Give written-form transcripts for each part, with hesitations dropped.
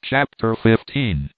Chapter 15.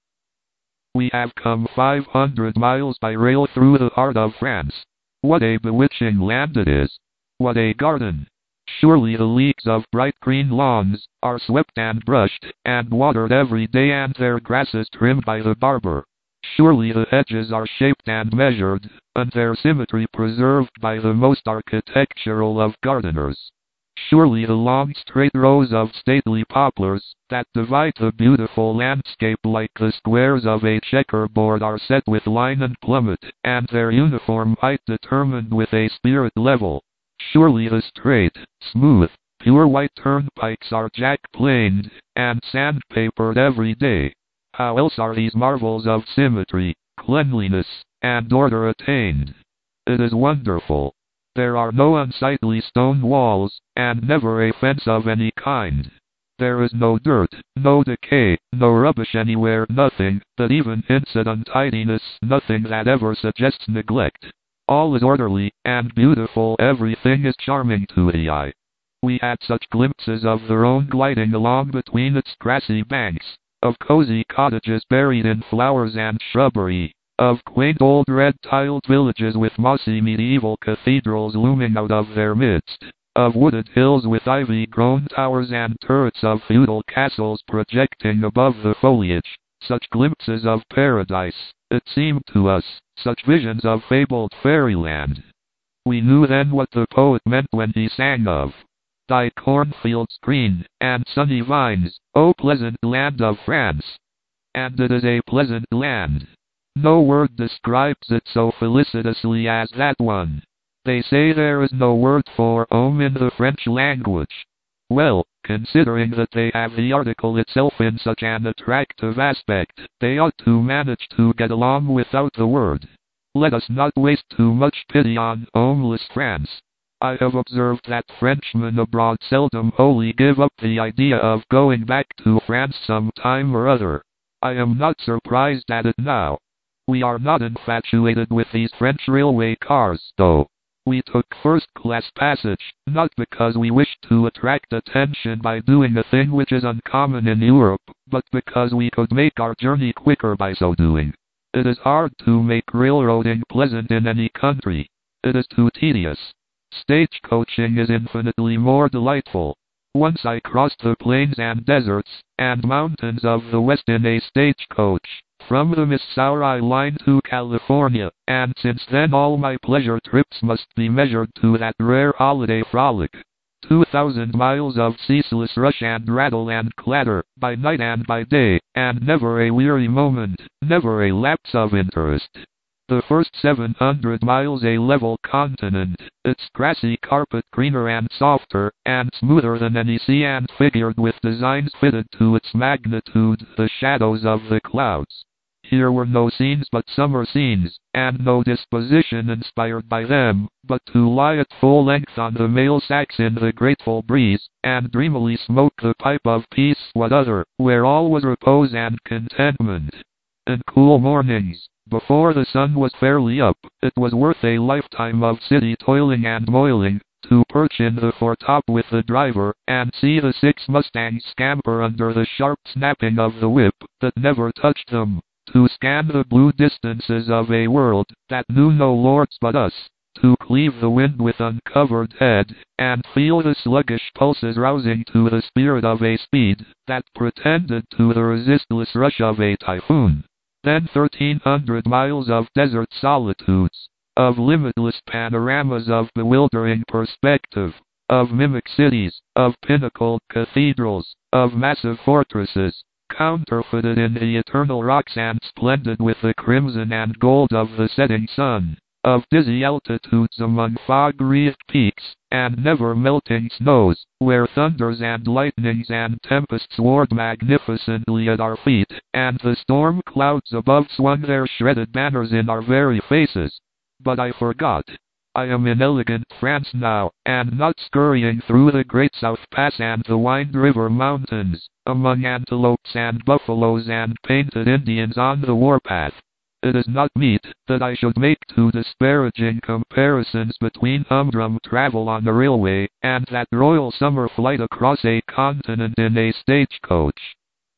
We have come 500 miles by rail through the heart of France. What a bewitching land it is! What a garden! Surely the leagues of bright green lawns are swept and brushed and watered every day, and their grasses trimmed by the barber. Surely the hedges are shaped and measured, and their symmetry preserved by the most architectural of gardeners. Surely the long straight rows of stately poplars that divide the beautiful landscape like the squares of a checkerboard are set with line and plummet, and their uniform height determined with a spirit level. Surely the straight, smooth, pure white turnpikes are jack-planed and sandpapered every day. How else are these marvels of symmetry, cleanliness, and order attained? It is wonderful. There are no unsightly stone walls, and never a fence of any kind. There is no dirt, no decay, no rubbish anywhere, nothing that even hints at untidiness, nothing that ever suggests neglect. All is orderly and beautiful, everything is charming to the eye. We had such glimpses of the Rhone gliding along between its grassy banks, of cozy cottages buried in flowers and shrubbery, of quaint old red-tiled villages with mossy medieval cathedrals looming out of their midst, of wooded hills with ivy-grown towers and turrets of feudal castles projecting above the foliage. Such glimpses of paradise, it seemed to us, such visions of fabled fairyland. We knew then what the poet meant when he sang of thy cornfields green, and sunny vines, O pleasant land of France. And it is a pleasant land. No word describes it so felicitously as that one. They say there is no word for homme in the French language. Well, considering that they have the article itself in such an attractive aspect, they ought to manage to get along without the word. Let us not waste too much pity on homeless France. I have observed that Frenchmen abroad seldom wholly give up the idea of going back to France some time or other. I am not surprised at it now. We are not infatuated with these French railway cars, though. We took first-class passage, not because we wished to attract attention by doing a thing which is uncommon in Europe, but because we could make our journey quicker by so doing. It is hard to make railroading pleasant in any country. It is too tedious. Stagecoaching is infinitely more delightful. Once I crossed the plains and deserts and mountains of the West in a stagecoach, from the Missouri line to California, and since then all my pleasure trips must be measured to that rare holiday frolic. 2,000 miles of ceaseless rush and rattle and clatter, by night and by day, and never a weary moment, never a lapse of interest. The first 700 miles a level continent, its grassy carpet greener and softer and smoother than any sea, and figured with designs fitted to its magnitude, the shadows of the clouds. Here were no scenes but summer scenes, and no disposition inspired by them, but to lie at full length on the mail sacks in the grateful breeze, and dreamily smoke the pipe of peace, what other, where all was repose and contentment. In cool mornings, before the sun was fairly up, it was worth a lifetime of city toiling and moiling, to perch in the foretop with the driver, and see the 6 Mustangs scamper under the sharp snapping of the whip that never touched them, to scan the blue distances of a world that knew no lords but us, to cleave the wind with uncovered head, and feel the sluggish pulses rousing to the spirit of a speed that pretended to the resistless rush of a typhoon. Then 1,300 miles of desert solitudes, of limitless panoramas of bewildering perspective, of mimic cities, of pinnacled cathedrals, of massive fortresses, counterfeited in the eternal rocks and splendid with the crimson and gold of the setting sun, of dizzy altitudes among fog-wreathed peaks, and never-melting snows, where thunders and lightnings and tempests roared magnificently at our feet, and the storm clouds above swung their shredded banners in our very faces. But I forgot. I am in elegant France now, and not scurrying through the Great South Pass and the Wind River Mountains, among antelopes and buffaloes and painted Indians on the warpath. It is not meet that I should make too disparaging comparisons between humdrum travel on the railway and that royal summer flight across a continent in a stagecoach.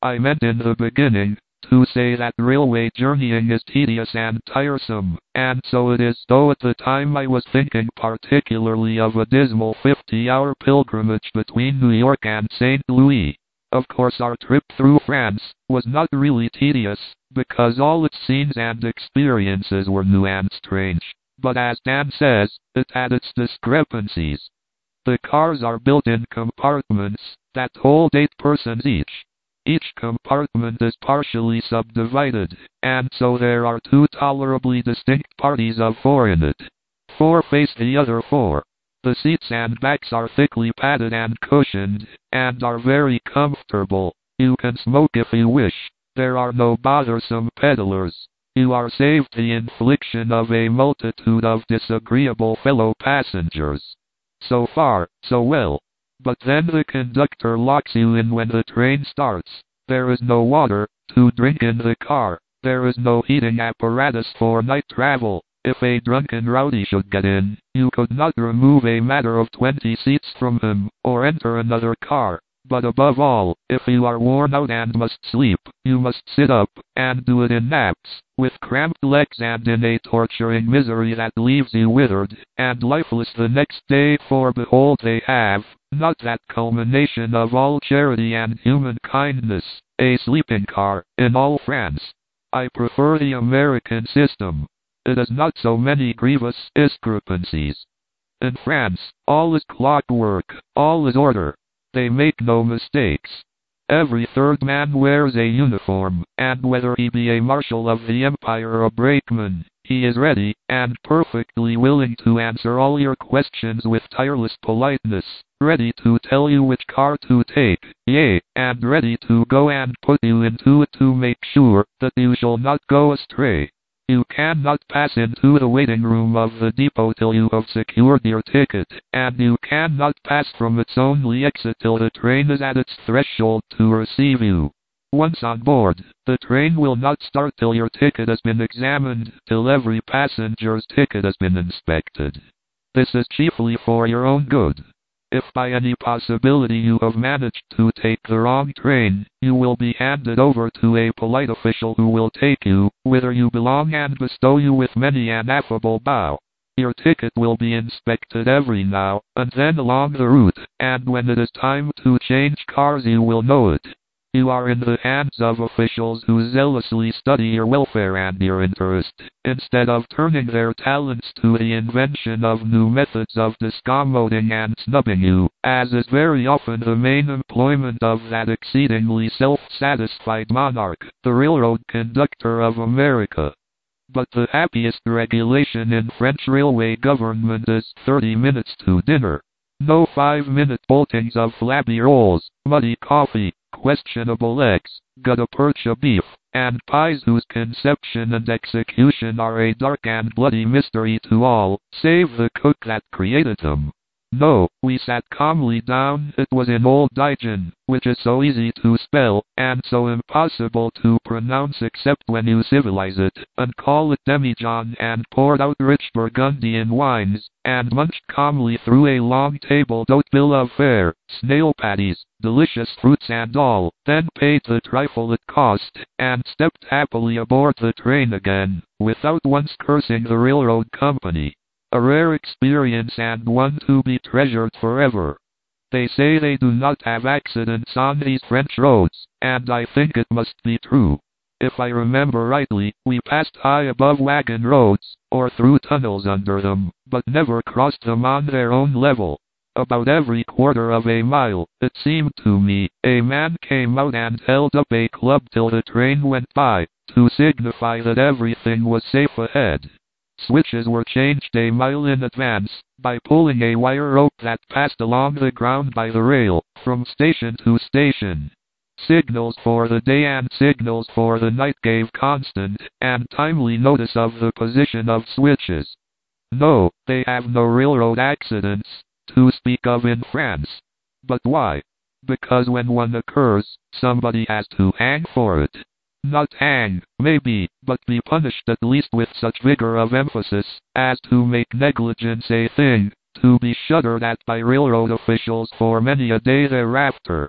I meant in the beginning to say that railway journeying is tedious and tiresome, and so it is, though at the time I was thinking particularly of a dismal 50-hour pilgrimage between New York and St. Louis. Of course our trip through France was not really tedious, because all its scenes and experiences were new and strange, but as Dan says, it had its discrepancies. The cars are built in compartments that hold 8 persons each. Each compartment is partially subdivided, and so there are 2 tolerably distinct parties of 4 in it. 4 face the other 4. The seats and backs are thickly padded and cushioned, and are very comfortable. You can smoke if you wish. There are no bothersome peddlers. You are saved the infliction of a multitude of disagreeable fellow passengers. So far, so well. But then the conductor locks you in when the train starts. There is no water to drink in the car. There is no heating apparatus for night travel. If a drunken rowdy should get in, you could not remove a matter of 20 seats from him, or enter another car. But above all, if you are worn out and must sleep, you must sit up, and do it in naps, with cramped legs and in a torturing misery that leaves you withered and lifeless the next day, for behold they have, not that culmination of all charity and human kindness, a sleeping car, in all France. I prefer the American system. It has not so many grievous discrepancies. In France, all is clockwork, all is order. They make no mistakes. Every third man wears a uniform, and whether he be a marshal of the empire or a brakeman, he is ready, and perfectly willing to answer all your questions with tireless politeness, ready to tell you which car to take, yea, and ready to go and put you into it to make sure that you shall not go astray. You cannot pass into the waiting room of the depot till you have secured your ticket, and you cannot pass from its only exit till the train is at its threshold to receive you. Once on board, the train will not start till your ticket has been examined, till every passenger's ticket has been inspected. This is chiefly for your own good. If by any possibility you have managed to take the wrong train, you will be handed over to a polite official who will take you whither you belong and bestow you with many an affable bow. Your ticket will be inspected every now and then along the route, and when it is time to change cars you will know it. You are in the hands of officials who zealously study your welfare and your interest, instead of turning their talents to the invention of new methods of discommoding and snubbing you, as is very often the main employment of that exceedingly self-satisfied monarch, the railroad conductor of America. But the happiest regulation in French railway government is 30 minutes to dinner. No 5-minute boltings of flabby rolls, muddy coffee, questionable eggs, gutta percha beef, and pies whose conception and execution are a dark and bloody mystery to all, save the cook that created them. No, we sat calmly down. It was in Old Dijon, which is so easy to spell, and so impossible to pronounce except when you civilize it, and call it demijohn, and poured out rich Burgundian wines, and munched calmly through a long table d'hote bill of fare, snail patties, delicious fruits and all, then paid the trifle it cost, and stepped happily aboard the train again, without once cursing the railroad company. A rare experience and one to be treasured forever. They say they do not have accidents on these French roads, and I think it must be true. If I remember rightly, we passed high above wagon roads, or through tunnels under them, but never crossed them on their own level. About every quarter of a mile, it seemed to me, a man came out and held up a club till the train went by, to signify that everything was safe ahead. Switches were changed a mile in advance, by pulling a wire rope that passed along the ground by the rail, from station to station. Signals for the day and signals for the night gave constant and timely notice of the position of switches. No, they have no railroad accidents to speak of in France. But why? Because when one occurs, somebody has to hang for it. Not hang, maybe, but be punished at least with such vigor of emphasis as to make negligence a thing to be shuddered at by railroad officials for many a day thereafter.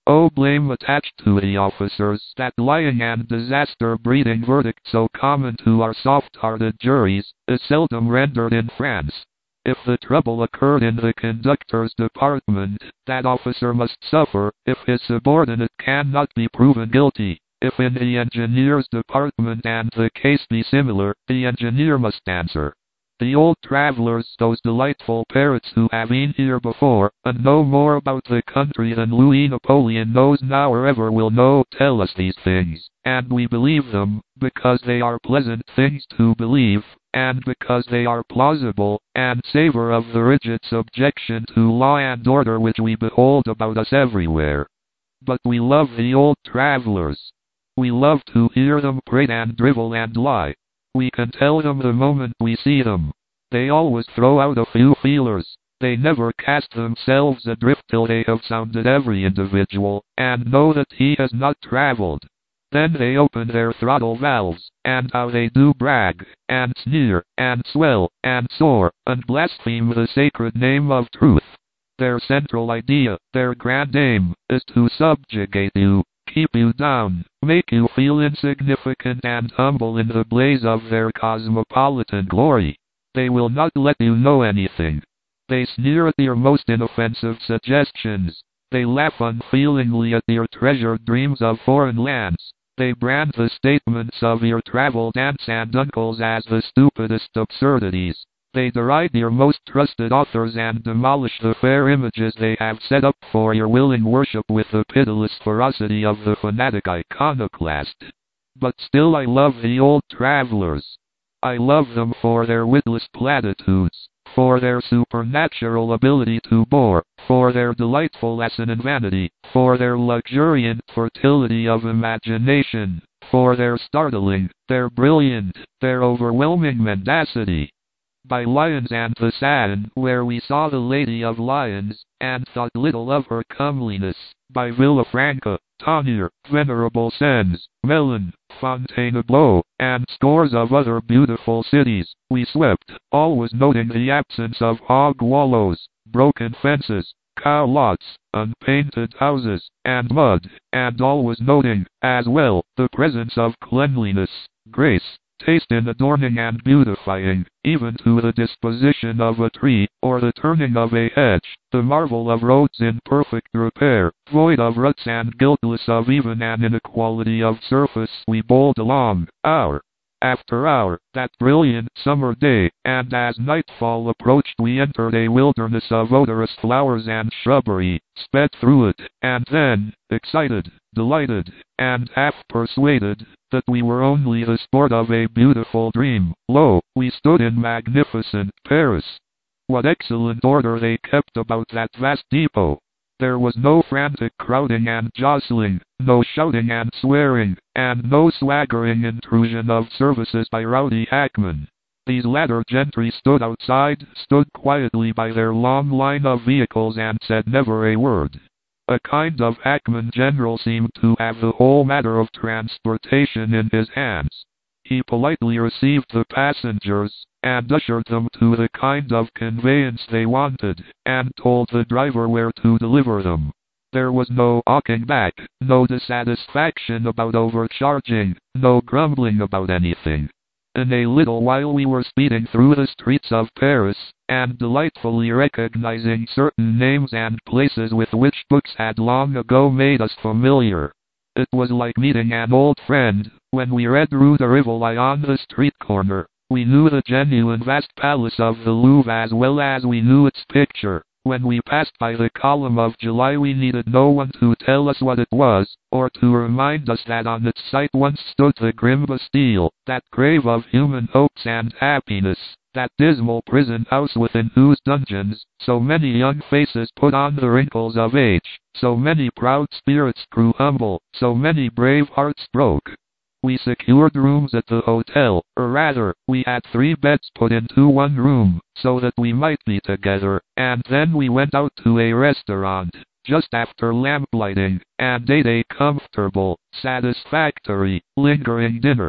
Oh, blame attached to the officers. That lying and disaster-breeding verdict so common to our soft-hearted juries is seldom rendered in France. If the trouble occurred in the conductor's department, that officer must suffer, if his subordinate cannot be proven guilty. If in the engineer's department and the case be similar, the engineer must answer. The old travelers, those delightful parrots who have been here before, and know more about the country than Louis Napoleon knows now or ever will know, tell us these things, and we believe them, because they are pleasant things to believe, and because they are plausible, and savor of the rigid subjection to law and order which we behold about us everywhere. But we love the old travelers. We love to hear them prate and drivel and lie. We can tell them the moment we see them. They always throw out a few feelers. They never cast themselves adrift till they have sounded every individual, and know that he has not traveled. Then they open their throttle valves, and how they do brag, and sneer, and swell, and soar, and blaspheme the sacred name of truth. Their central idea, their grand aim, is to subjugate you, keep you down, make you feel insignificant and humble in the blaze of their cosmopolitan glory. They will not let you know anything. They sneer at your most inoffensive suggestions. They laugh unfeelingly at your treasured dreams of foreign lands. They brand the statements of your traveled aunts and uncles as the stupidest absurdities. They deride your most trusted authors and demolish the fair images they have set up for your willing worship with the pitiless ferocity of the fanatic iconoclast. But still I love the old travelers. I love them for their witless platitudes, for their supernatural ability to bore, for their delightful lesson in vanity, for their luxuriant fertility of imagination, for their startling, their brilliant, their overwhelming mendacity. By Lyons and the Seine, where we saw the Lady of Lyons, and thought little of her comeliness. By Villafranca, Tonnerre, Venerable Sens, Melun, Fontainebleau, and scores of other beautiful cities, we swept, always noting the absence of hog wallows, broken fences, cow lots, unpainted houses, and mud, and always noting, as well, the presence of cleanliness, grace, taste in adorning and beautifying, even to the disposition of a tree, or the turning of a hedge, the marvel of roads in perfect repair, void of ruts and guiltless of even an inequality of surface. We bowled along, hour after hour, that brilliant summer day, and as nightfall approached we entered a wilderness of odorous flowers and shrubbery, sped through it, and then, excited, delighted, and half persuaded that we were only the sport of a beautiful dream, lo, we stood in magnificent Paris. What excellent order they kept about that vast depot! There was no frantic crowding and jostling, no shouting and swearing, and no swaggering intrusion of services by rowdy hackmen. These latter gentry stood outside, stood quietly by their long line of vehicles and said never a word. A kind of hackman general seemed to have the whole matter of transportation in his hands. He politely received the passengers, and ushered them to the kind of conveyance they wanted, and told the driver where to deliver them. There was no hawking back, no dissatisfaction about overcharging, no grumbling about anything. In a little while we were speeding through the streets of Paris, and delightfully recognizing certain names and places with which books had long ago made us familiar. It was like meeting an old friend. When we read Rue de Rivoli on the street corner, we knew the genuine vast palace of the Louvre as well as we knew its picture. When we passed by the Column of July we needed no one to tell us what it was, or to remind us that on its site once stood the grim Bastille, that grave of human hopes and happiness, that dismal prison house within whose dungeons so many young faces put on the wrinkles of age, so many proud spirits grew humble, so many brave hearts broke. We secured rooms at the hotel, or rather, we had 3 beds put into one room, so that we might be together, and then we went out to a restaurant, just after lamplighting, and ate a comfortable, satisfactory, lingering dinner.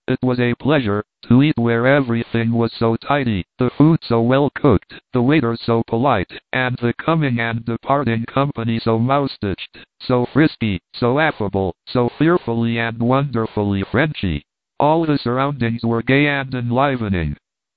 It was a pleasure to eat where everything was so tidy, the food so well cooked, the waiters so polite, and the coming and departing company so mouse-stitched, so frisky, so affable, so fearfully and wonderfully Frenchy. All the surroundings were gay and enlivening.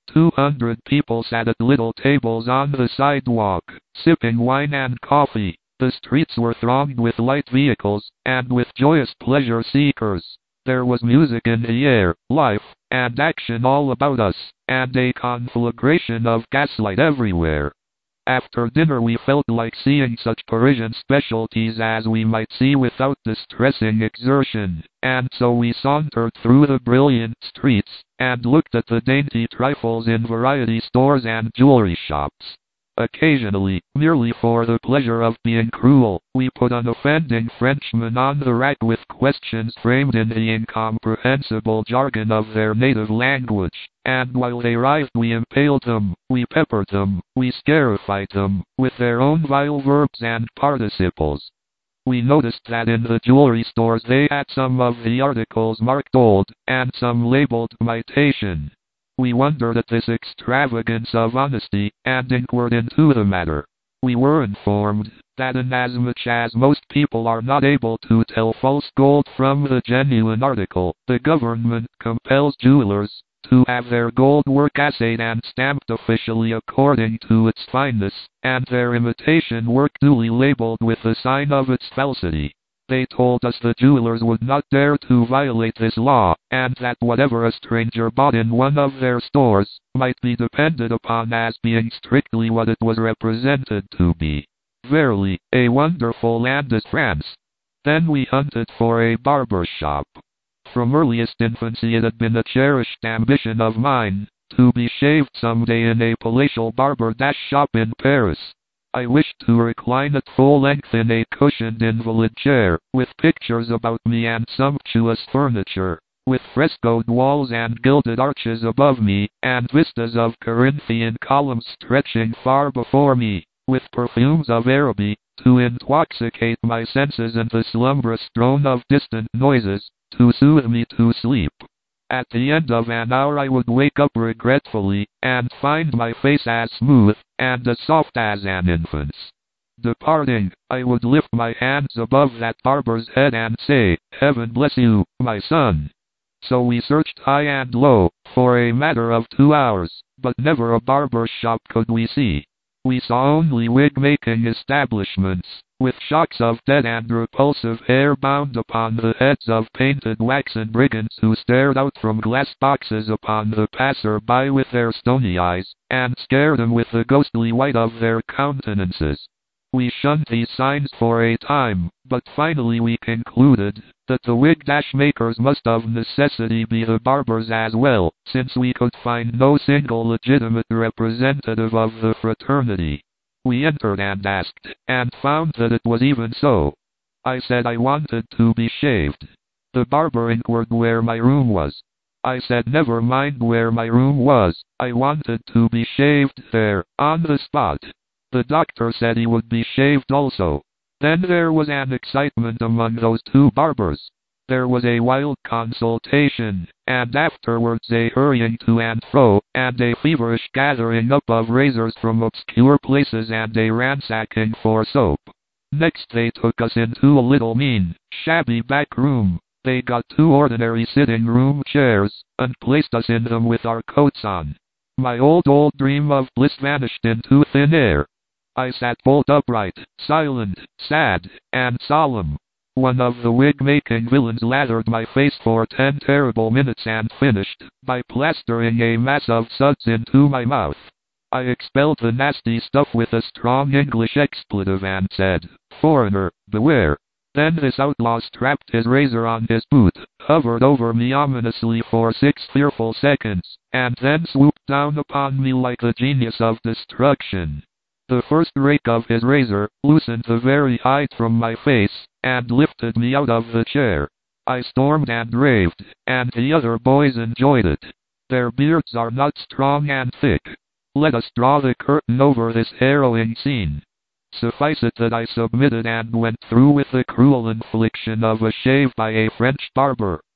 200 people sat at little tables on the sidewalk, sipping wine and coffee. The streets were thronged with light vehicles, and with joyous pleasure seekers. There was music in the air, life, and action all about us, and a conflagration of gaslight everywhere. After dinner we felt like seeing such Parisian specialties as we might see without distressing exertion, and so we sauntered through the brilliant streets, and looked at the dainty trifles in variety stores and jewelry shops. Occasionally, merely for the pleasure of being cruel, we put an offending Frenchman on the rack with questions framed in the incomprehensible jargon of their native language, and while they writhed we impaled them, we peppered them, we scarified them, with their own vile verbs and participles. We noticed that in the jewelry stores they had some of the articles marked old, and some labeled imitation. We wondered at this extravagance of honesty, and inquired into the matter. We were informed that inasmuch as most people are not able to tell false gold from the genuine article, the government compels jewelers to have their gold work assayed and stamped officially according to its fineness, and their imitation work duly labeled with the sign of its falsity. They told us the jewelers would not dare to violate this law, and that whatever a stranger bought in one of their stores might be depended upon as being strictly what it was represented to be. Verily, a wonderful land is France. Then we hunted for a barber shop. From earliest infancy it had been a cherished ambition of mine to be shaved someday in a palatial barber shop in Paris. I wished to recline at full length in a cushioned invalid chair, with pictures about me and sumptuous furniture, with frescoed walls and gilded arches above me, and vistas of Corinthian columns stretching far before me, with perfumes of Araby, to intoxicate my senses and the slumbrous drone of distant noises, to soothe me to sleep. At the end of an hour I would wake up regretfully, and find my face as smooth and as soft as an infant's. Departing, I would lift my hands above that barber's head and say, "Heaven bless you, my son." So we searched high and low, for a matter of 2 hours, but never a barber shop could we see. We saw only wig-making establishments, with shocks of dead and repulsive hair bound upon the heads of painted waxen brigands who stared out from glass boxes upon the passer-by with their stony eyes, and scared him with the ghostly white of their countenances. We shunned these signs for a time, but finally we concluded that the wig-makers must of necessity be the barbers as well, since we could find no single legitimate representative of the fraternity. We entered and asked, and found that it was even so. I said I wanted to be shaved. The barber inquired where my room was. I said never mind where my room was, I wanted to be shaved there, on the spot. The doctor said he would be shaved also. Then there was an excitement among those two barbers. There was a wild consultation, and afterwards a hurrying to and fro, and a feverish gathering up of razors from obscure places and a ransacking for soap. Next they took us into a little mean, shabby back room. They got 2 ordinary sitting room chairs, and placed us in them with our coats on. My old dream of bliss vanished into thin air. I sat bolt upright, silent, sad, and solemn. One of the wig-making villains lathered my face for 10 terrible minutes and finished by plastering a mass of suds into my mouth. I expelled the nasty stuff with a strong English expletive and said, "Foreigner, beware." Then this outlaw strapped his razor on his boot, hovered over me ominously for 6 fearful seconds, and then swooped down upon me like the genius of destruction. The first rake of his razor loosened the very hide from my face, and lifted me out of the chair. I stormed and raved, and the other boys enjoyed it. Their beards are not strong and thick. Let us draw the curtain over this harrowing scene. Suffice it that I submitted and went through with the cruel infliction of a shave by a French barber.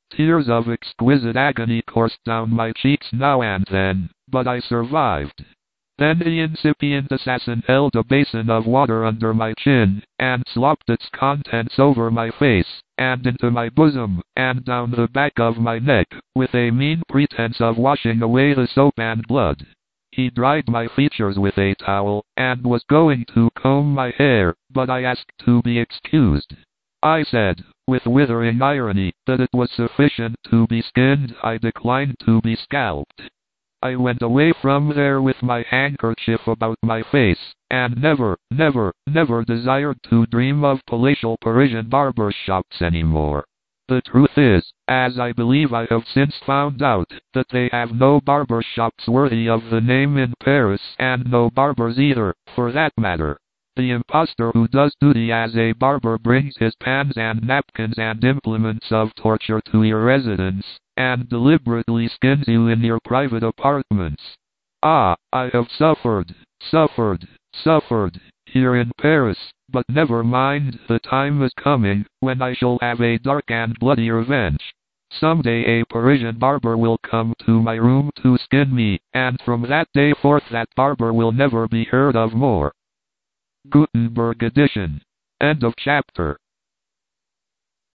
Tears of exquisite agony coursed down my cheeks now and then, but I survived. Then the incipient assassin held a basin of water under my chin, and slopped its contents over my face, and into my bosom, and down the back of my neck, with a mean pretense of washing away the soap and blood. He dried my features with a towel, and was going to comb my hair, but I asked to be excused. I said, with withering irony, that it was sufficient to be skinned. I declined to be scalped. I went away from there with my handkerchief about my face, and never, never, never desired to dream of palatial Parisian barber shops anymore. The truth is, as I believe I have since found out, that they have no barber shops worthy of the name in Paris, and no barbers either, for that matter. The impostor who does duty as a barber brings his pans and napkins and implements of torture to your residence, and deliberately skins you in your private apartments. Ah, I have suffered here in Paris, but never mind, the time is coming when I shall have a dark and bloody revenge. Someday a Parisian barber will come to my room to skin me, and from that day forth that barber will never be heard of more. Gutenberg edition. End of chapter.